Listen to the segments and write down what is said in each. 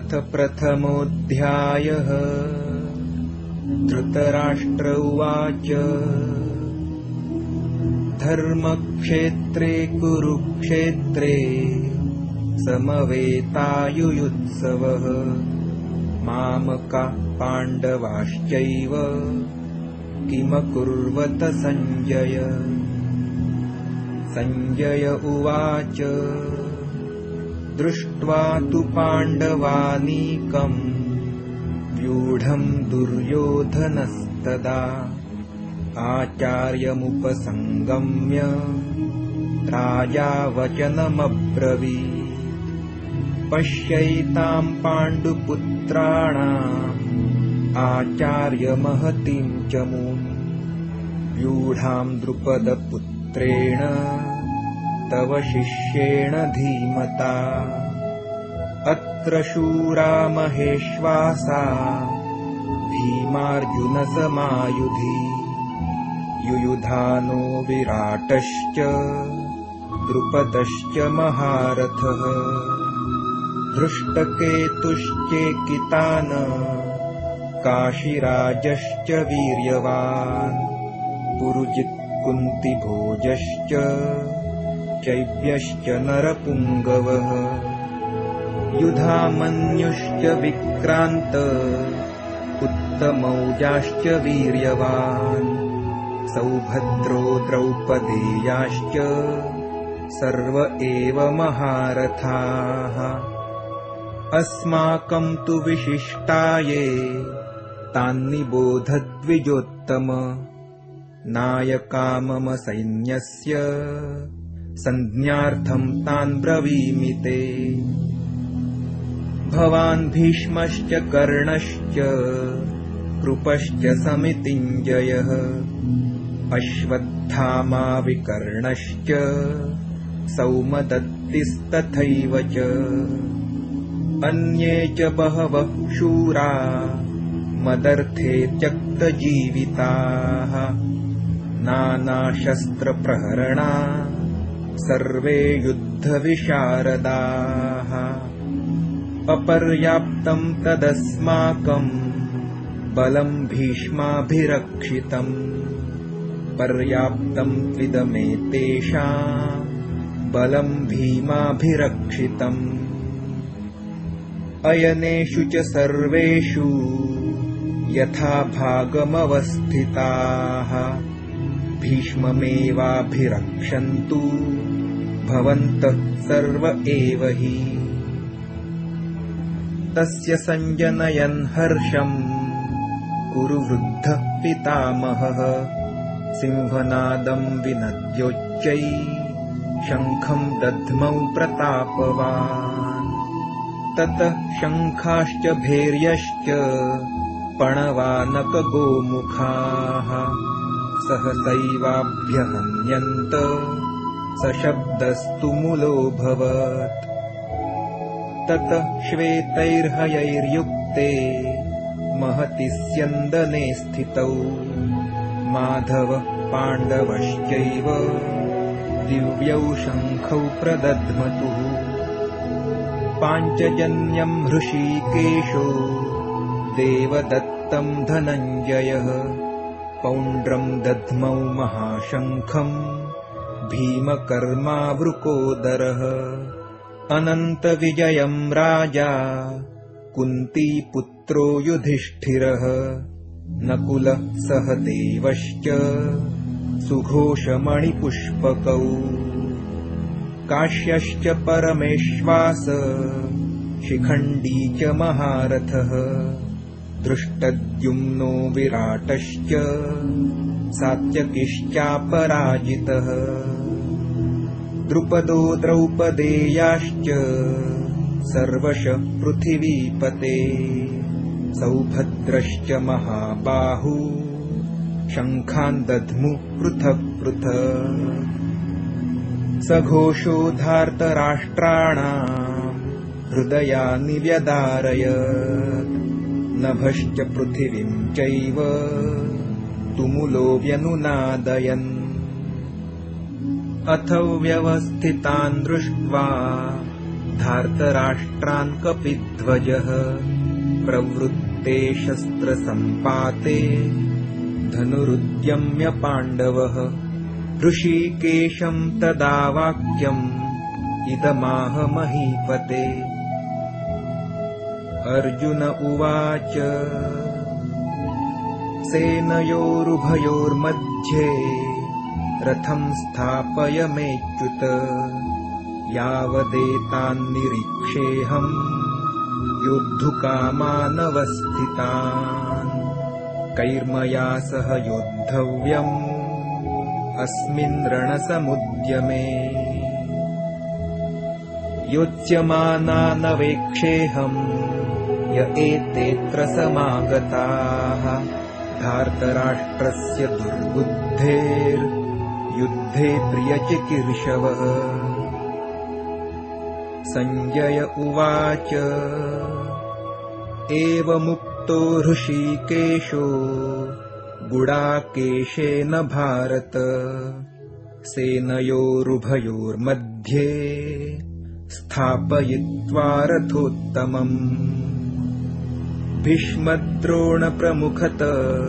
अथ प्रथमोऽध्यायः। धृतराष्ट्र उवाच धर्मक्षेत्रे कुरुक्षेत्रे समवेतायुयुत्सवः मामकाः पाण्डवाश्चैव किमकुर्वत सञ्जय। सञ्जय उवाच दृष्ट्वा तु पाण्डवानीकम् व्यूढम् दुर्योधनस्तदा आचार्यमुपसङ्गम्य राजा वचनमब्रवीत्। पश्यैताम् पाण्डुपुत्राणाम् आचार्यमहतीम् चमूम् व्यूढाम् द्रुपदपुत्रेण तव शिष्येण धीमता। अत्र शूरा महेश्वासा भीमार्जुनसमायुधि युयुधानो विराटश्च द्रुपदश्च महारथः। धृष्टकेतुश्चेकितान काशीराजश्च वीर्यवान् पुरुजित् कुन्तिभोजश्च चैव्यश्च नरपुङ्गवः। युधामन्युश्च विक्रान्त उत्तमौजाश्च वीर्यवान् सौभद्रो द्रौपदेयाश्च सर्व एव महारथाः। अस्माकं तु विशिष्टाये तान्निबोधद्विजोत्तम नायका मम सैन्यस्य संज्ञार्थं तान् ब्रवीमि ते। भवान् भीष्मश्च कर्णश्च कृपश्च समितिञ्जयः अश्वत्थामा विकर्णश्च सौमदत्तिस्तथैव च अन्ये च बहवः शूरा मदर्थे त्यक्तजीविताः नानाशस्त्रप्रहरणा सर्वे युद्धविशारदाः। अपर्याप्तं तदस्माकं बलं भीष्माभिरक्षितम् पर्याप्तं त्विदमेतेषां बलं भीमाभिरक्षितम्। अयनेषु च सर्वेषु यथा भागमवस्थिताः भीष्ममेवाभिरक्षन्तु भवन्तः सर्व एव हि। तस्य सञ्जनयन् हर्षम् कुरु वृद्धः पितामहः सिंहनादम् विनद्योच्चैः शङ्खम् दध्मौ प्रतापवान्। ततः शङ्खाश्च भैर्यश्च पणवानकगोमुखाः सहसैवाभ्यहन्यन्त सशब्दस्तु मुलोऽभवत्। ततः श्वेतैर्हयैर्युक्ते महति स्यन्दने स्थितौ माधवः पाण्डवश्चैव दिव्यौ शङ्खौ प्रदध्मतुः। पाञ्चजन्यम् हृषीकेशो देवदत्तं धनञ्जयः पौण्ड्रम् दध्मौ महाशङ्खम् भीमकर्मावृकोदरः। अनन्तविजयम् राजा कुन्तीपुत्रो युधिष्ठिरः नकुलः सहदेवश्च सुघोषमणिपुष्पकौ काश्यश्च परमेश्वास शिखण्डी च महारथः धृष्टद्युम्नो विराटश्च सात्यकिश्चापराजितः। द्रुपदो द्रौपदेयाश्च सर्वशः पृथिवीपते सौभद्रश्च महाबाहु शङ्खान् दध्मुः पृथक् पृथक्। सघोषो धार्तराष्ट्राणाम् हृदयानि व्यदारयत् नभश्च पृथिवीम् चैव तुमुलो व्यनुनादयन्। अथ व्यवस्थितान् दृष्ट्वा धार्तराष्ट्रान् कपिध्वजः प्रवृत्ते शस्त्रसम्पाते धनुरुद्यम्य पाण्डवः ऋषिकेशं तदा वाक्यम् इदमाह महीपते। अर्जुन उवाच सेनयोरुभयोर्मध्ये रथं स्थापयमेच्युत यावदेतान्निरीक्षेऽहम् योद्धुकामानवस्थितान् कैर्मया सह योद्धव्यम् अस्मिन् रणसमुद्यमे योत्स्यमानानवेक्षेऽहम् य एतेऽत्र समागताः धार्तराष्ट्रस्य दुर्बुद्धेर्युद्धे प्रियचिकीर्षवः। सञ्जय उवाच एवमुक्तो ऋषिकेशो गुडाकेशेन भारत सेनयोरुभयोर्मध्ये स्थापयित्वा रथोत्तमम् भीष्मद्रोणप्रमुखत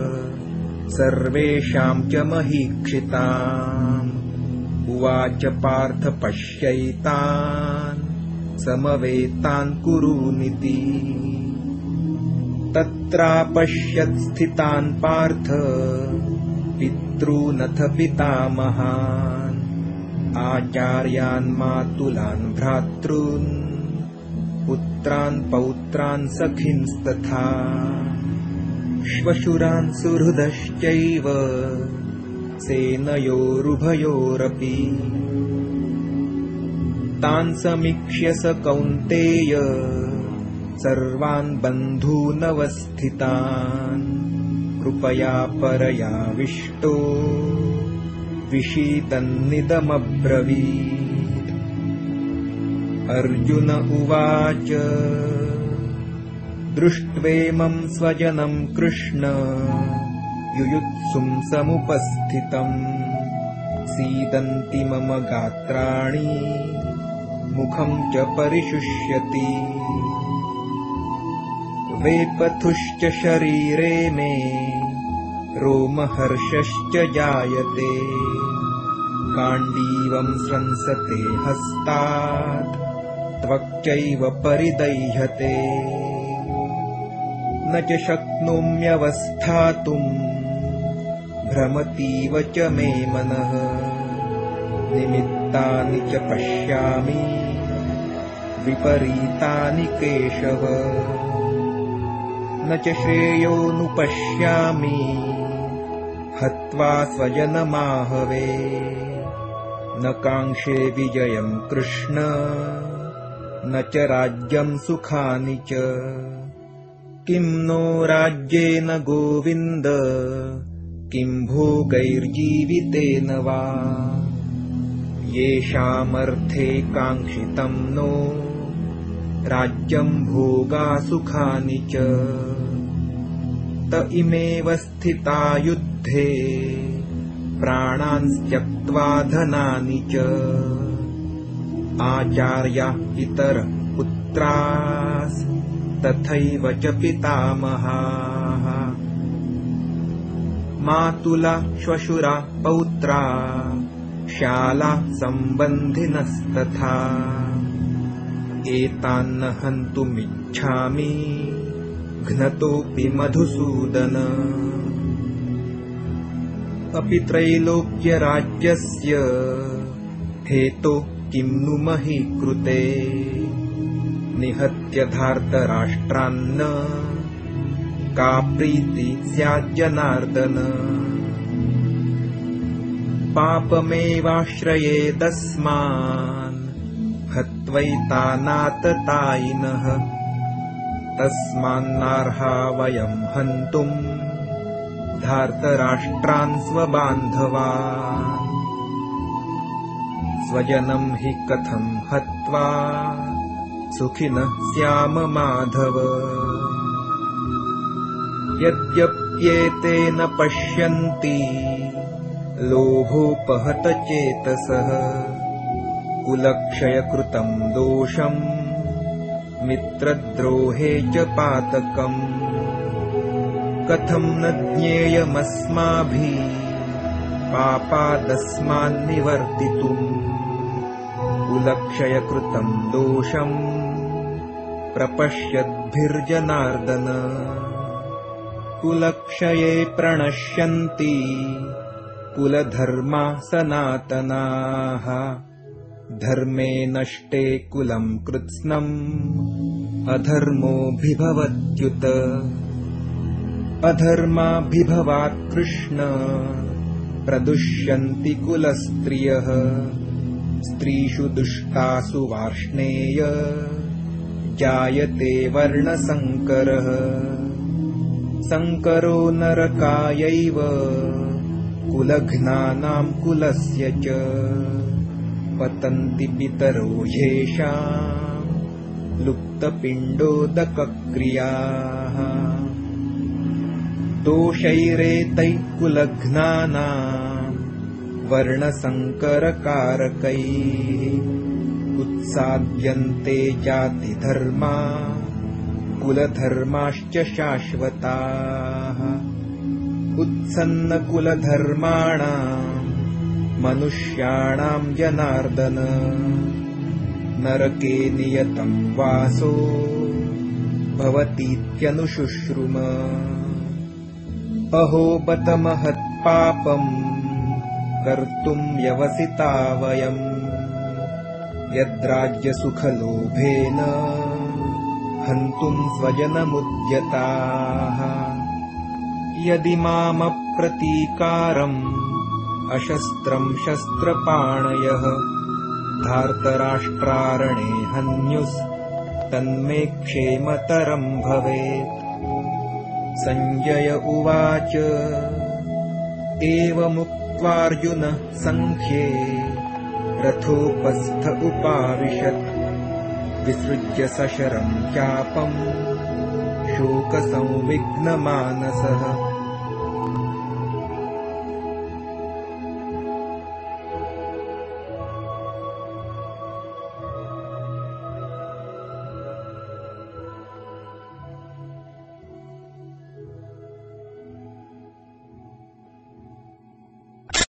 सर्वेषां च महीक्षिताम् उवाच पार्थ पश्यैतान् समवेतान् कुरूनिति तत्रापश्यत् स्थितान् पार्थ पितॄनथ पितामहान् आचार्यान् मातुलान् भ्रातॄन् पुत्रान् पौत्रान् सखींस्तथा श्वशुरान् सुहृदश्चैव सेनयोरुभयोरपि तान् समीक्ष्य स कौन्तेय सर्वान् बन्धूनवस्थितान् कृपया परयाविष्टो विषीदन्निदमब्रवीत्। अर्जुन उवाच दृष्ट्वेमं स्वजनं कृष्ण युयुत्सुं समुपस्थितम् सीदन्ति मम गात्राणि मुखं च परिशुष्यति वेपथुश्च शरीरे मे रोमहर्षश्च जायते गाण्डीवं स्रंसते हस्तात् त्वक्चैव परिदह्यते न च शक्नोम्यवस्थातुम् भ्रमतीव च मे मनः निमित्तानि च पश्यामि विपरीतानि केशव न च श्रेयोनुपश्यामि हत्वा स्वजनमाहवे न काङ्क्षे विजयं कृष्ण न च राज्यं सुखानि च किं नो राज्येन गोविन्द किं भोगैर्जीवितेन वा येषामर्थे काङ्क्षितं नो राज्यं भोगा सुखानि च त इमेव स्थिता युद्धे प्राणान् त्यक्त्वा धनानि च आचार्या इतरः पुत्रास् तथैव च पितामहाः मातुला श्वशुरा पौत्रा शाला सम्बन्धिनस्तथा एतान्न हन्तुमिच्छामि घ्नतोऽपि मधुसूदन अपि त्रैलोक्यराज्यस्य हेतो किं नु मही कृते निहत्य धार्तराष्ट्रान्न का प्रीति स्याज्जनार्दन पापमेवाश्रयेदस्मान् हत्वैतानाततायिनः तस्मान्नार्हा वयं हन्तुम् धार्तराष्ट्रान् स्वबान्धवान् स्वजनं हि कथं हत्वा सुखिनः स्याम माधव यद्यप्येतेन पश्यन्ति लोभोपहत चेतसः कुलक्षयकृतं दोषम् मित्रद्रोहे च पातकम् कथं न ज्ञेयमस्माभिः पापादस्मान्निवर्तितुम् कुलक्षयकृतं दोषम् प्रपश्यद्भिर्जनार्दन कुलक्षये प्रणश्यन्ति कुलधर्मा सनातनाः धर्मे नष्टे कुलं कृत्स्नम् अधर्मोऽभिभवत्युत अधर्माभिभवात् कृष्ण प्रदुष्यन्ति कुलस्त्रियः स्त्रीषु दुष्टासु वार्ष्णेय जायते वर्णसङ्करः सङ्करो नरकायैव कुलघ्नानां कुलस्य च पतन्ति पितरो येषाम् लुप्तपिण्डोदकक्रियाः दोषैरेतैः कुलघ्नानां वर्णसङ्करकारकैः उत्साद्यन्ते जातिधर्मा कुलधर्माश्च शाश्वताः उत्सन्नकुलधर्माणाम् मनुष्याणां जनार्दन नरके नियतं वासो भवतीत्यनुशुश्रुम अहो बत महत्पापम् कर्तुं व्यवसिता वयम् यद्राज्यसुखलोभेन हन्तुं स्वजनमुद्यताः यदि मामप्रतीकारम् अशस्त्रं शस्त्रपाणयः धार्तराष्ट्रारणे हन्युस्तन्मे क्षेमतरं भवेत् सञ्जय उवाच एवमुक्त्वार्जुनः सङ्ख्ये रथोपस्थ उपाविशत् विसृज्य सशरं चापं शोकसंविघ्नमानसः